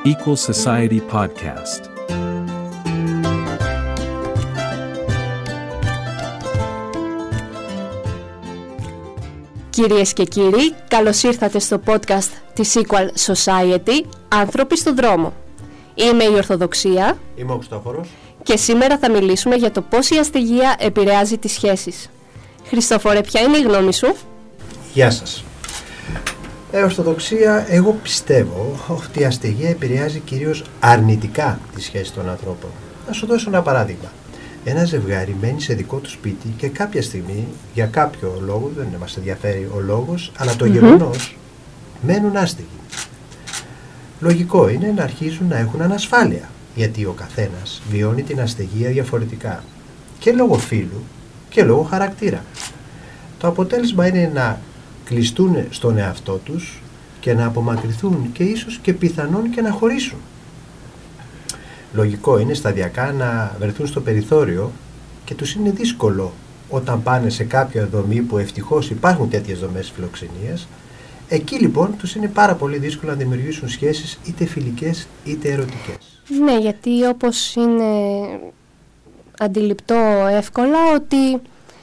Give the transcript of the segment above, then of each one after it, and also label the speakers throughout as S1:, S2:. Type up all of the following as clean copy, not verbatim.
S1: Equal Society Podcast.
S2: Κυρίες και κύριοι, καλώς ήρθατε στο podcast της Equal Society, άνθρωποι στον δρόμο. Είμαι η Ορθοδοξία.
S3: Είμαι ο Χριστόφορος.
S2: Και σήμερα θα μιλήσουμε για το πώς η αστεγία επηρεάζει τις σχέσεις. Χριστόφορε, ποια είναι η γνώμη σου?
S3: Γεια σας. Ορθοδοξία, εγώ πιστεύω ότι η αστεγία επηρεάζει κυρίως αρνητικά τις σχέσεις των ανθρώπων. Να σου δώσω ένα παράδειγμα. Ένα ζευγάρι μένει σε δικό του σπίτι και κάποια στιγμή, για κάποιο λόγο, δεν μας ενδιαφέρει ο λόγος, αλλά το γεγονός, μένουν άστεγοι. Λογικό είναι να αρχίζουν να έχουν ανασφάλεια, γιατί ο καθένας βιώνει την αστεγία διαφορετικά, και λόγω φύλου και λόγω χαρακτήρα. Το αποτέλεσμα είναι να κλειστούν στον εαυτό τους και να απομακρυνθούν και ίσως και πιθανόν και να χωρίσουν. Λογικό είναι σταδιακά να βρεθούν στο περιθώριο και τους είναι δύσκολο όταν πάνε σε κάποια δομή που ευτυχώς υπάρχουν τέτοιες δομές φιλοξενίας. Εκεί λοιπόν τους είναι πάρα πολύ δύσκολο να δημιουργήσουν σχέσεις είτε φιλικές είτε ερωτικές.
S2: Ναι, γιατί όπως είναι αντιληπτό εύκολα ότι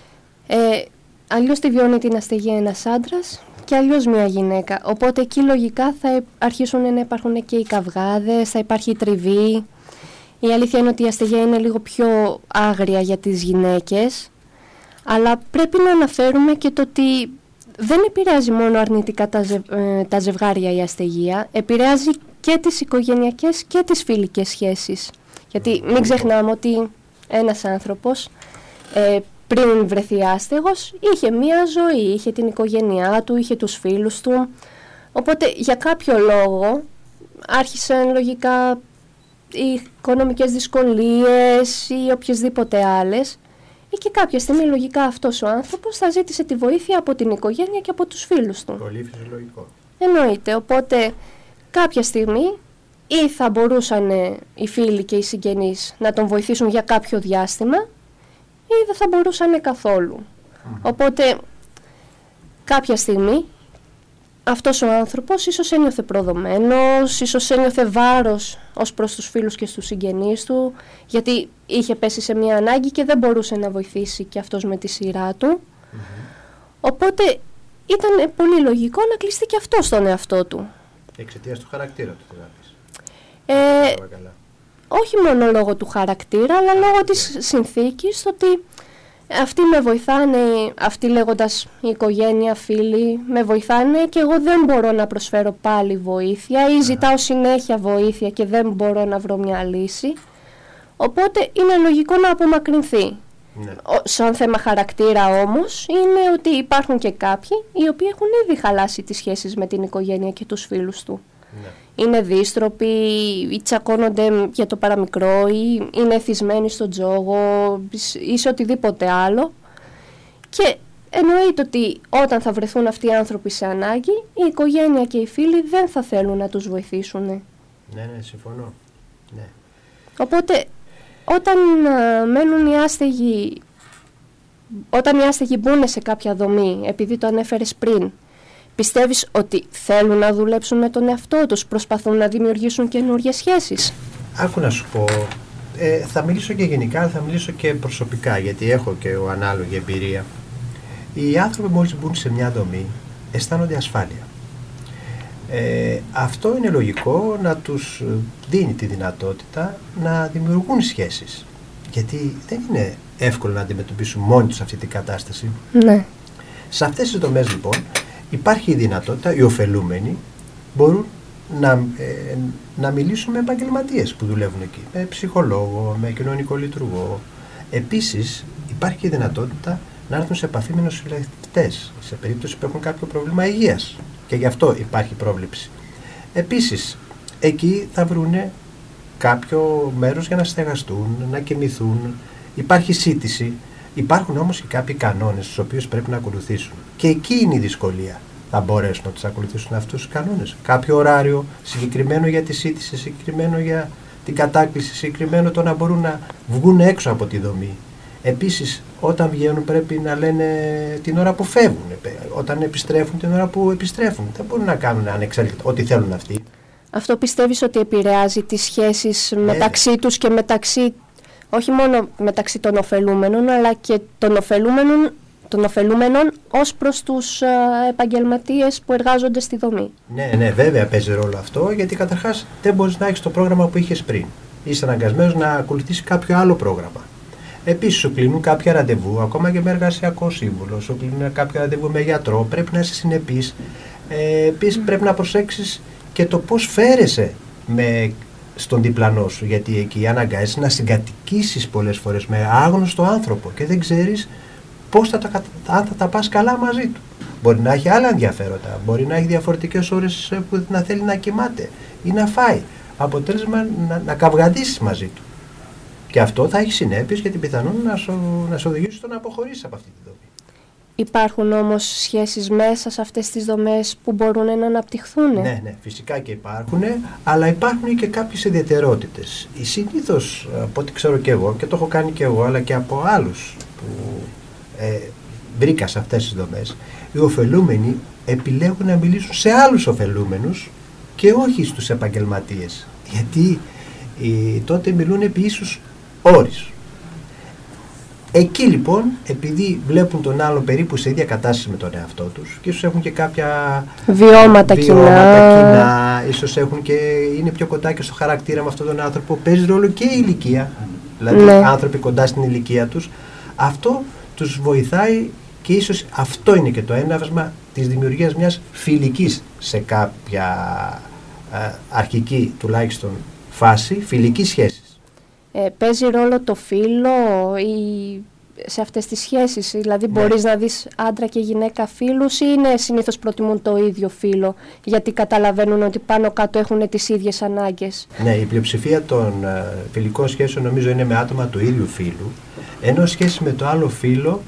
S2: αλλιώς τη βιώνει την αστεγία ένας άντρας και αλλιώς μια γυναίκα. Οπότε εκεί λογικά θα αρχίσουν να υπάρχουν και οι καυγάδες, θα υπάρχει η τριβή. Η αλήθεια είναι ότι η αστεγία είναι λίγο πιο άγρια για τις γυναίκες, αλλά πρέπει να αναφέρουμε και το ότι δεν επηρεάζει μόνο αρνητικά τα ζευγάρια η αστεγία, επηρεάζει και τις οικογενειακές και τις φιλικές σχέσεις. Γιατί μην ξεχνάμε ότι ένας άνθρωπος πριν βρεθεί άστεγος είχε μία ζωή, είχε την οικογένειά του, είχε τους φίλους του, οπότε για κάποιο λόγο άρχισαν λογικά οι οικονομικές δυσκολίες ή οποιασδήποτε άλλες, και κάποια στιγμή λογικά αυτός ο άνθρωπος θα ζήτησε τη βοήθεια από την οικογένεια και από τους φίλους του.
S3: Πολύ φυσιολογικό.
S2: Εννοείται, οπότε κάποια στιγμή ή θα μπορούσαν οι φίλοι και οι συγγενείς να τον βοηθήσουν για κάποιο διάστημα ή δεν θα μπορούσαν καθόλου. Οπότε κάποια στιγμή αυτός ο άνθρωπος ίσως ένιωθε προδομένος, ίσως ένιωθε βάρος ως προς τους φίλους και στους συγγενείς του, γιατί είχε πέσει σε μια ανάγκη και δεν μπορούσε να βοηθήσει και αυτός με τη σειρά του. Οπότε ήταν πολύ λογικό να κλειστεί και αυτό στον εαυτό του.
S3: Εξαιτίας του χαρακτήρα του, θα πεις.
S2: Όχι μόνο λόγω του χαρακτήρα, αλλά λόγω της συνθήκης, ότι αυτοί με βοηθάνε, αυτοί λέγοντας η οικογένεια, φίλοι, με βοηθάνε και εγώ δεν μπορώ να προσφέρω πάλι βοήθεια ή ζητάω συνέχεια βοήθεια και δεν μπορώ να βρω μια λύση. Οπότε είναι λογικό να απομακρυνθεί.
S3: Ναι.
S2: Σαν θέμα χαρακτήρα όμως είναι ότι υπάρχουν και κάποιοι οι οποίοι έχουν ήδη χαλάσει τις σχέσεις με την οικογένεια και τους φίλους του.
S3: Ναι.
S2: Είναι δύστροποι ή τσακώνονται για το παραμικρό ή είναι εθισμένοι στον τζόγο ή σε οτιδήποτε άλλο, και εννοείται ότι όταν θα βρεθούν αυτοί οι άνθρωποι σε ανάγκη, η οικογένεια και οι φίλοι δεν θα θέλουν να τους βοηθήσουν.
S3: Ναι, συμφωνώ. Ναι.
S2: Οπότε όταν μένουν οι άστεγοι, όταν οι άστεγοι μπουν σε κάποια δομή, επειδή το ανέφερες πριν, πιστεύεις ότι θέλουν να δουλέψουν με τον εαυτό τους, προσπαθούν να δημιουργήσουν καινούριες σχέσεις?
S3: Άκου να σου πω, θα μιλήσω και γενικά, αλλά θα μιλήσω και προσωπικά, γιατί έχω και ανάλογη εμπειρία. Οι άνθρωποι μόλις μπουν σε μια δομή αισθάνονται ασφάλεια. Αυτό είναι λογικό να τους δίνει τη δυνατότητα να δημιουργούν σχέσεις, γιατί δεν είναι εύκολο να αντιμετωπίσουν μόνοι τους αυτή την κατάσταση.
S2: Ναι.
S3: Σε αυτές τις δομές λοιπόν υπάρχει η δυνατότητα, οι ωφελούμενοι μπορούν να μιλήσουν με επαγγελματίες που δουλεύουν εκεί, με ψυχολόγο, με κοινωνικό λειτουργό. Επίσης υπάρχει η δυνατότητα να έρθουν σε επαφή με νοσηλευτές σε περίπτωση που έχουν κάποιο πρόβλημα υγείας, και γι' αυτό υπάρχει πρόβλεψη. Επίσης εκεί θα βρούνε κάποιο μέρος για να στεγαστούν, να κοιμηθούν, υπάρχει σύντηση. Υπάρχουν όμως και κάποιοι κανόνες τους οποίους πρέπει να ακολουθήσουν, και εκεί είναι η δυσκολία. Θα μπορέσουν να τους ακολουθήσουν αυτούς τους κανόνες? Κάποιο ωράριο συγκεκριμένο για τη σύντηση, συγκεκριμένο για την κατάκληση, συγκεκριμένο το να μπορούν να βγουν έξω από τη δομή. Επίσης, όταν βγαίνουν πρέπει να λένε την ώρα που φεύγουν, όταν επιστρέφουν την ώρα που επιστρέφουν. Δεν μπορούν να κάνουν ανεξέλεκτα ό,τι θέλουν αυτοί.
S2: Αυτό πιστεύεις ότι επηρεάζει τις σχέσεις μεταξύ τους και όχι μόνο μεταξύ των ωφελούμενων, αλλά και των ωφελούμενων ως προς τους επαγγελματίες που εργάζονται στη δομή?
S3: Ναι, βέβαια παίζει ρόλο αυτό, γιατί καταρχάς δεν μπορείς να έχεις το πρόγραμμα που είχες πριν. Είσαι αναγκασμένος να ακολουθήσεις κάποιο άλλο πρόγραμμα. Επίσης, σου κλείνουν κάποια ραντεβού, ακόμα και με εργασιακό σύμβουλο, σου κλείνουν κάποια ραντεβού με γιατρό, πρέπει να είσαι συνεπής. Επίσης, πρέπει να προσέξεις και το πώς φέρεσαι στον διπλανό σου, γιατί εκεί αναγκάζεσαι να συγκατοικήσεις πολλές φορές με άγνωστο άνθρωπο και δεν ξέρεις πώς αν θα τα πας καλά μαζί του. Μπορεί να έχει άλλα ενδιαφέροντα, μπορεί να έχει διαφορετικές ώρες που να θέλει να κοιμάται ή να φάει. Αποτέλεσμα να καυγαδίσεις μαζί του. Και αυτό θα έχει συνέπειες γιατί πιθανόν να σε οδηγήσει στο να αποχωρήσεις από αυτή τη δομή.
S2: Υπάρχουν όμως σχέσεις μέσα σε αυτές τις δομές που μπορούν να αναπτυχθούν?
S3: Ναι, φυσικά και υπάρχουν, αλλά υπάρχουν και κάποιες ιδιαιτερότητες. Συνήθως, από ό,τι ξέρω και εγώ, και το έχω κάνει και εγώ, αλλά και από άλλους που βρήκα σε αυτές τις δομές, οι ωφελούμενοι επιλέγουν να μιλήσουν σε άλλους ωφελούμενους και όχι στους επαγγελματίες. Γιατί τότε μιλούν επί ίσους όρις. Εκεί λοιπόν, επειδή βλέπουν τον άλλο περίπου σε ίδια κατάσταση με τον εαυτό τους και ίσως έχουν και κάποια
S2: βιώματα κοινά,
S3: ίσως έχουν και είναι πιο κοντά και στο χαρακτήρα με αυτόν τον άνθρωπο, παίζει ρόλο και η ηλικία, δηλαδή άνθρωποι κοντά στην ηλικία τους, αυτό τους βοηθάει και ίσως αυτό είναι και το έναυσμα της δημιουργίας μιας φιλικής σε κάποια αρχική τουλάχιστον φάση, φιλικής σχέσης.
S2: Παίζει ρόλο το φύλο σε αυτές τις σχέσεις? Δηλαδή μπορείς να δεις άντρα και γυναίκα φίλους ή είναι συνήθως προτιμούν το ίδιο φύλο γιατί καταλαβαίνουν ότι πάνω κάτω έχουν τις ίδιες ανάγκες?
S3: Ναι, η πλειοψηφία των φιλικών σχέσεων νομίζω είναι με άτομα του ίδιου φύλου, ενώ σχέση με το άλλο φύλο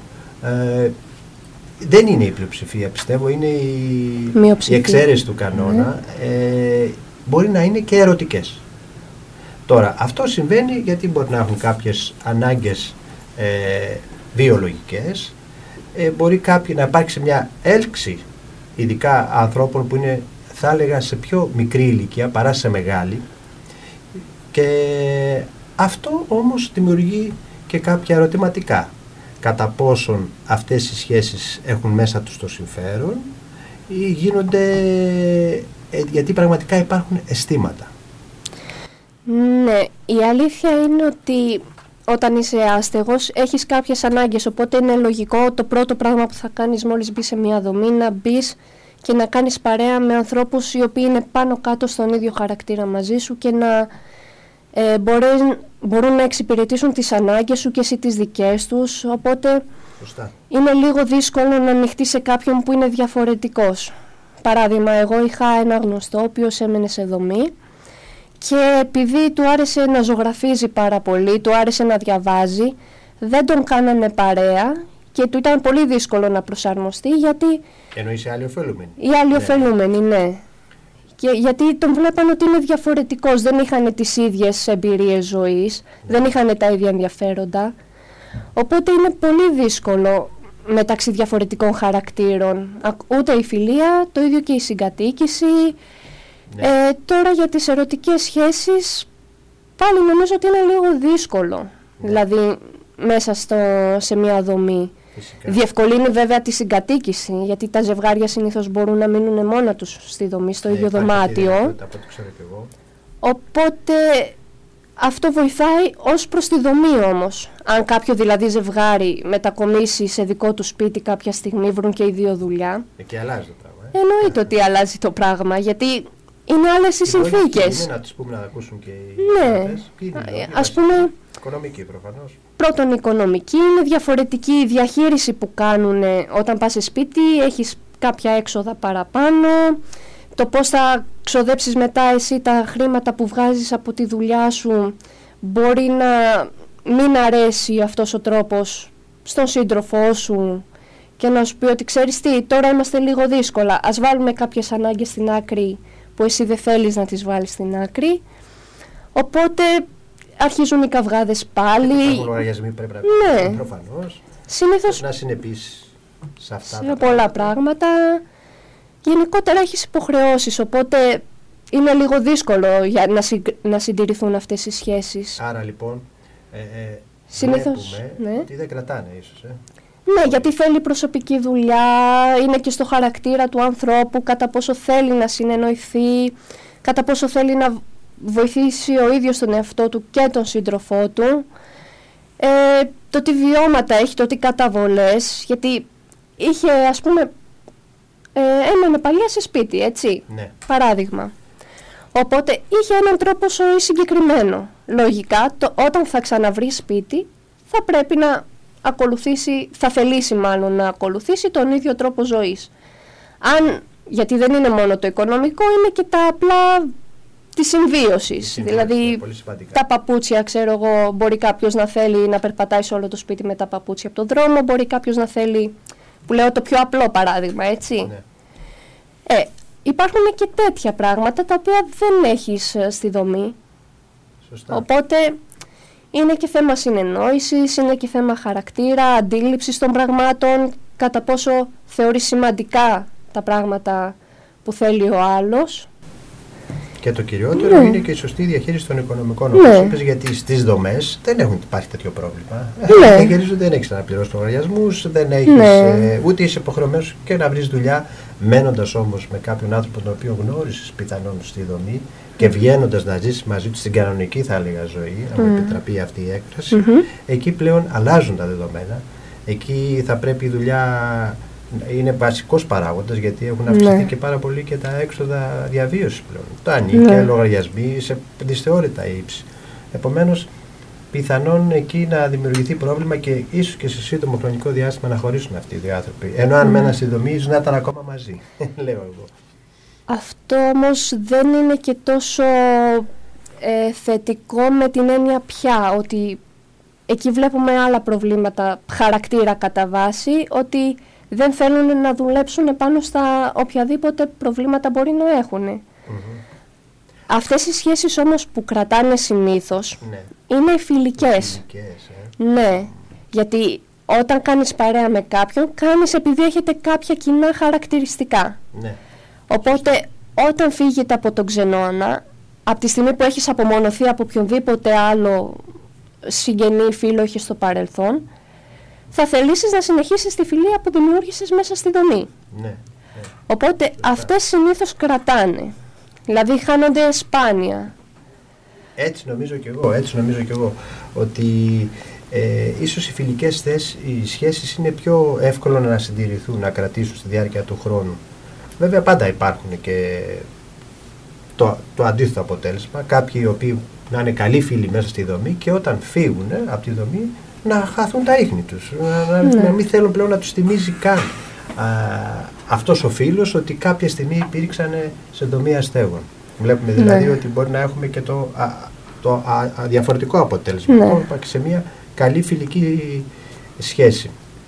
S3: δεν είναι η πλειοψηφία, πιστεύω, είναι η εξαίρεση του κανόνα. Μπορεί να είναι και ερωτικές. Τώρα, αυτό συμβαίνει γιατί μπορεί να έχουν κάποιες ανάγκες βιολογικές, μπορεί να υπάρξει μια έλξη, ειδικά ανθρώπων που είναι, θα έλεγα, σε πιο μικρή ηλικία παρά σε μεγάλη, και αυτό όμως δημιουργεί και κάποια ερωτηματικά. Κατά πόσον αυτές οι σχέσεις έχουν μέσα τους το συμφέρον ή γίνονται γιατί πραγματικά υπάρχουν αισθήματα.
S2: Ναι, η αλήθεια είναι ότι όταν είσαι άστεγος έχεις κάποιες ανάγκες, οπότε είναι λογικό το πρώτο πράγμα που θα κάνεις μόλις μπεις σε μια δομή να μπεις και να κάνεις παρέα με ανθρώπους οι οποίοι είναι πάνω κάτω στον ίδιο χαρακτήρα μαζί σου και να μπορούν να εξυπηρετήσουν τις ανάγκες σου και εσύ τις δικές τους, οπότε είναι λίγο δύσκολο να ανοιχτείς σε κάποιον που είναι διαφορετικός. Παράδειγμα, εγώ είχα ένα γνωστό ο οποίος έμενε σε δομή και επειδή του άρεσε να ζωγραφίζει πάρα πολύ, του άρεσε να διαβάζει, δεν τον κάνανε παρέα και του ήταν πολύ δύσκολο να προσαρμοστεί γιατί...
S3: Εννοείς οι άλλοι ωφελούμενοι.
S2: Οι άλλοι ωφελούμενοι, ναι. Και γιατί τον βλέπαν ότι είναι διαφορετικός, δεν είχαν τις ίδιες εμπειρίες ζωής, δεν είχαν τα ίδια ενδιαφέροντα. Οπότε είναι πολύ δύσκολο μεταξύ διαφορετικών χαρακτήρων. Ούτε η φιλία, το ίδιο και η συγκατοίκηση. Τώρα για τις ερωτικές σχέσεις πάλι νομίζω ότι είναι λίγο δύσκολο, δηλαδή μέσα σε μια δομή. Φυσικά. Διευκολύνει βέβαια τη συγκατοίκηση, γιατί τα ζευγάρια συνήθως μπορούν να μείνουν μόνα τους στη δομή, στο ίδιο δωμάτιο. Οπότε αυτό βοηθάει ως προς τη δομή όμως. Αν κάποιο δηλαδή ζευγάρι μετακομίσει σε δικό του σπίτι κάποια στιγμή, βρουν και οι δύο δουλειά.
S3: Εκεί αλλάζει το πράγμα.
S2: Εννοείται ότι αλλάζει το πράγμα, γιατί είναι άλλες οι συνθήκες.
S3: Είναι να τους πούμε να ακούσουν και οι
S2: ας πούμε,
S3: οικονομική προφανώς.
S2: Πρώτον οικονομική, είναι διαφορετική η διαχείριση που κάνουν όταν πας σε σπίτι, έχεις κάποια έξοδα παραπάνω, το πώς θα ξοδέψεις μετά εσύ τα χρήματα που βγάζεις από τη δουλειά σου, μπορεί να μην αρέσει αυτός ο τρόπος στον σύντροφό σου και να σου πει ότι ξέρεις τι, τώρα είμαστε λίγο δύσκολα, ας βάλουμε κάποιες ανάγκες στην άκρη που εσύ δεν θέλεις να τις βάλεις στην άκρη, οπότε αρχίζουν οι καυγάδες πάλι.
S3: Οι λογαριασμοί πρέπει να είναι προφανώς.
S2: Συνήθως
S3: να συνεπείς σε αυτά
S2: πολλά πράγματα. Γενικότερα έχεις υποχρεώσεις, οπότε είναι λίγο δύσκολο για να συντηρηθούν αυτές οι σχέσεις.
S3: Άρα λοιπόν
S2: συνήθως,
S3: βλέπουμε ότι δεν κρατάνε ίσως.
S2: Ναι, γιατί θέλει προσωπική δουλειά, είναι και στο χαρακτήρα του ανθρώπου, κατά πόσο θέλει να συνεννοηθεί, κατά πόσο θέλει να βοηθήσει ο ίδιος τον εαυτό του και τον σύντροφό του, το τι βιώματα έχει, το τι καταβολές, γιατί είχε, ας πούμε, έμενε παλιά σε σπίτι, έτσι, ναι. Παράδειγμα. Οπότε είχε έναν τρόπο ζωής συγκεκριμένο. Λογικά, όταν θα ξαναβρει σπίτι, θα πρέπει να ακολουθήσει, θα θελήσει μάλλον να ακολουθήσει τον ίδιο τρόπο ζωής. Γιατί δεν είναι μόνο το οικονομικό, είναι και τα απλά της συμβίωσης. Δηλαδή, τα παπούτσια, ξέρω εγώ, μπορεί κάποιος να θέλει να περπατάει σε όλο το σπίτι με τα παπούτσια από τον δρόμο, μπορεί κάποιος να θέλει, που λέω το πιο απλό παράδειγμα, έτσι. Ναι. Υπάρχουν και τέτοια πράγματα τα οποία δεν έχεις στη δομή. Σωστά. Οπότε είναι και θέμα συνεννόησης, είναι και θέμα χαρακτήρα, αντίληψης των πραγμάτων, κατά πόσο θεωρεί σημαντικά τα πράγματα που θέλει ο άλλος. Και το κυριότερο είναι και η σωστή διαχείριση των οικονομικών, όπως είπες, γιατί στις δομές δεν υπάρχει τέτοιο πρόβλημα. Δεν έχεις να πληρώσεις λογαριασμούς, δεν έχεις, ούτε είσαι υποχρεωμένος και να βρεις δουλειά, μένοντας όμως με κάποιον άνθρωπο τον οποίο γνώρισες πιθανόν στη δομή και βγαίνοντας να ζήσεις μαζί του στην κανονική, θα έλεγα, ζωή, αν μου επιτραπεί αυτή η έκφραση, εκεί πλέον αλλάζουν τα δεδομένα. Εκεί θα πρέπει η δουλειά είναι βασικός παράγοντας, γιατί έχουν αυξηθεί και πάρα πολύ και τα έξοδα διαβίωσης πλέον. Τα νίκια, λογαριασμοί σε δυσθεώρητα ύψη. Επομένως, πιθανόν εκεί να δημιουργηθεί πρόβλημα και ίσως και σε σύντομο χρονικό διάστημα να χωρίσουν αυτοί οι δύο άνθρωποι. Ενώ αν μέναν στη δομή, ίσως να ήταν ακόμα μαζί. Λέω εγώ. Αυτό όμως δεν είναι και τόσο θετικό με την έννοια πια ότι εκεί βλέπουμε άλλα προβλήματα χαρακτήρα κατά βάση, ότι δεν θέλουν να δουλέψουν πάνω στα οποιαδήποτε προβλήματα μπορεί να έχουν. Αυτές οι σχέσεις όμως που κρατάνε συνήθως είναι οι φιλικές. Ναι, γιατί όταν κάνεις παρέα με κάποιον, κάνεις επειδή έχετε κάποια κοινά χαρακτηριστικά. Οπότε όταν φύγετε από τον ξενώνα, από τη στιγμή που έχεις απομονωθεί από οποιονδήποτε άλλο συγγενή φίλο έχεις στο παρελθόν, θα θελήσεις να συνεχίσεις τη φιλία που δημιούργησες μέσα στη δομή. Οπότε αυτές συνήθως κρατάνε. Δηλαδή χάνονται σπάνια. Έτσι νομίζω και εγώ, ότι ίσως οι φιλικές οι σχέσεις είναι πιο εύκολο να συντηρηθούν, να κρατήσουν στη διάρκεια του χρόνου. Βέβαια πάντα υπάρχουν και το αντίθετο αποτέλεσμα. Κάποιοι οι οποίοι να είναι καλοί φίλοι μέσα στη δομή και όταν φύγουν από τη δομή να χαθούν τα ίχνη τους, να μην θέλουν πλέον να τους θυμίζει καν αυτός ο φίλος ότι κάποια στιγμή υπήρξαν σε δομή αστέγων. Βλέπουμε δηλαδή ότι μπορεί να έχουμε και το διαφορετικό αποτέλεσμα και σε μια καλή φιλική σχέση.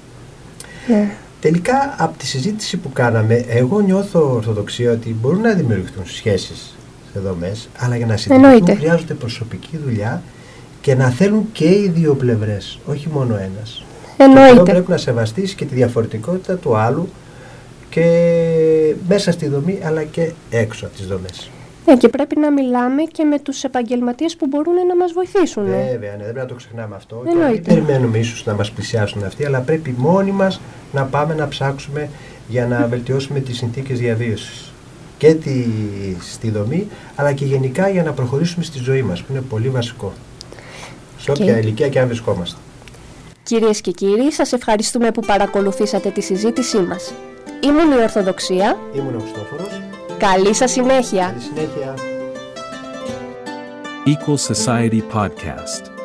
S2: Τελικά από τη συζήτηση που κάναμε, εγώ νιώθω ορθοδοξία ότι μπορούν να δημιουργηθούν σχέσεις σε δομές, αλλά για να συντηρηθούν χρειάζονται προσωπική δουλειά και να θέλουν και οι δύο πλευρές, όχι μόνο ένας. Εννοείται. Και πρέπει να σεβαστείς και τη διαφορετικότητα του άλλου και μέσα στη δομή αλλά και έξω από τις δομές. Και πρέπει να μιλάμε και με τους επαγγελματίες που μπορούν να μας βοηθήσουν.
S3: Βέβαια, δεν πρέπει να το ξεχνάμε αυτό. Και δεν περιμένουμε ίσως να μας πλησιάσουν αυτοί, αλλά πρέπει μόνοι μας να πάμε να ψάξουμε για να βελτιώσουμε τις συνθήκες διαβίωσης. Και στη δομή, αλλά και γενικά για να προχωρήσουμε στη ζωή μας, που είναι πολύ βασικό. Σε όποια ηλικία και αν βρισκόμαστε.
S2: Κυρίες και κύριοι, σας ευχαριστούμε που παρακολουθήσατε τη συζήτησή μας. Ήμουν η Ορθοδοξία.
S3: Ήμουν ο Χριστόφορος.
S2: Καλή σας συνέχεια.
S3: Καλή συνέχεια.
S1: Equal Society Podcast.